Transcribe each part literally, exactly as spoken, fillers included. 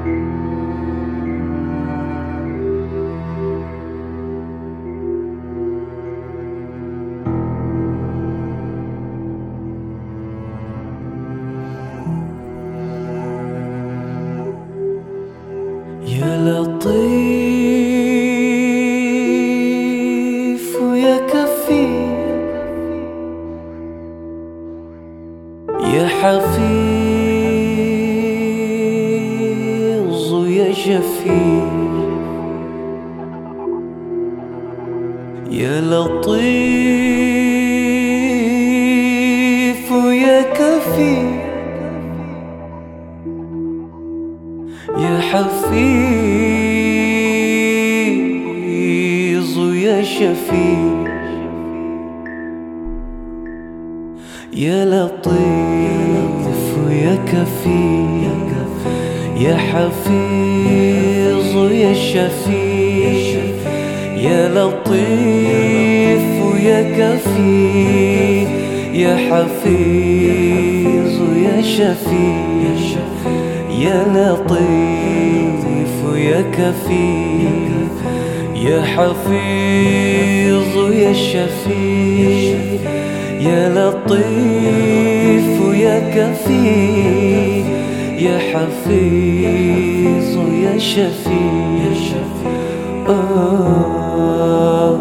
يا لطيف ويا كفيل، يا حفيظ ويا شفيع، يا لطيف ويا كفيل، يا حفيظ ويا شفيع، يا لطيف ويا كفيل، يا حفيظ ويا شفيع، يا لطيف ويا كفيل، يا حفيظ ويا شفيع، يا لطيف ويا كفيل، يا حفيظ ويا شفيع، يا لطيف ويا كفيل، يا حفيظ ويا شفيع. آه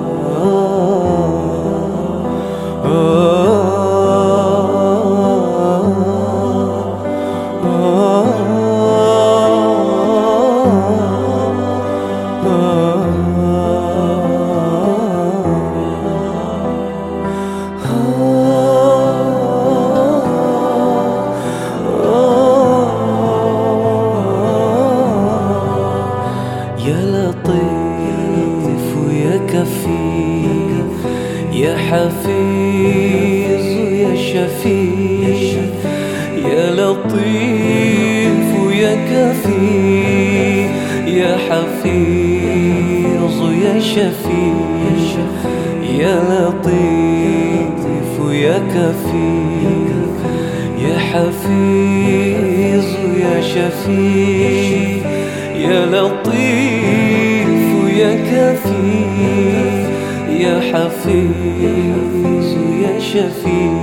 يا لطيف ويا كفيل، يا حفيظ ويا شفيع، يا لطيف ويا كفيل، يا حفيظ ويا شفيع، يا لطيف ويا كفيل، يا حفيظ ويا شفيع، يا لطيف ويا كفيل، يا حفيظ ويا شفيع.